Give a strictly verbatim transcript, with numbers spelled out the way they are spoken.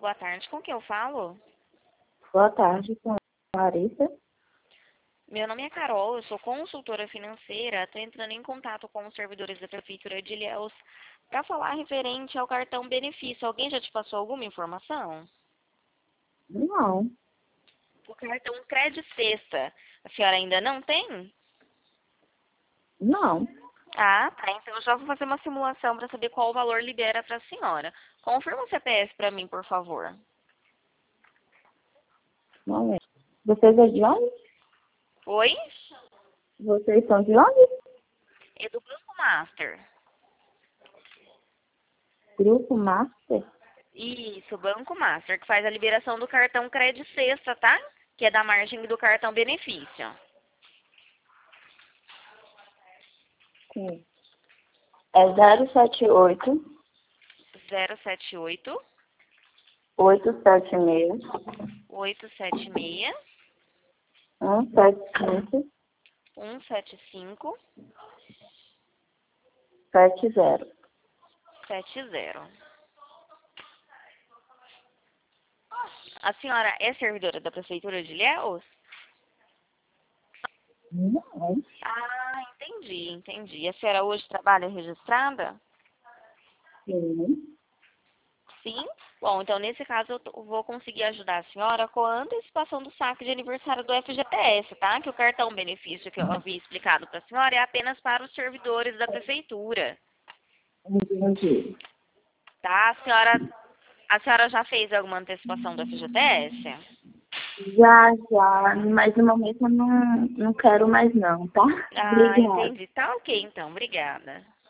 boa tarde. Com quem eu falo? Boa tarde, com a Larissa. Meu nome é Carol, eu sou consultora financeira. Estou entrando em contato com os servidores da Prefeitura de Ilhéus para falar referente ao cartão benefício. Alguém já te passou alguma informação? Não, O cartão Cred Sexta, a senhora ainda não tem? não. Ah, tá. Então eu já vou fazer uma simulação para saber qual o valor libera para a senhora. Confirma o C P F para mim, por favor. Não é. Vocês é de onde? Oi? Vocês são de onde? É do Banco Master. Grupo Master? Isso, Banco Master, que faz a liberação do cartão Cred Sexta, tá? Que é da margem do cartão benefício. Sim. É zero sete oito, zero sete oito, oito sete seis, oito sete seis, um sete cinco, um sete cinco, sete zero. sete zero. A senhora é servidora da Prefeitura de Ilhéus? Não. Ah, entendi, entendi. A senhora hoje trabalha registrada? Sim. Sim? Bom, então nesse caso eu tô- vou conseguir ajudar a senhora com a antecipação do saque de aniversário do F G T S, tá? Que o cartão benefício que eu havia explicado para a senhora é apenas para os servidores da Prefeitura, Entendi. tá? A senhora, a senhora já fez alguma antecipação do F G T S? Já, já, mas no momento eu não, não quero mais não, tá? Ah, Obrigada. entendi. Tá ok, então. Obrigada.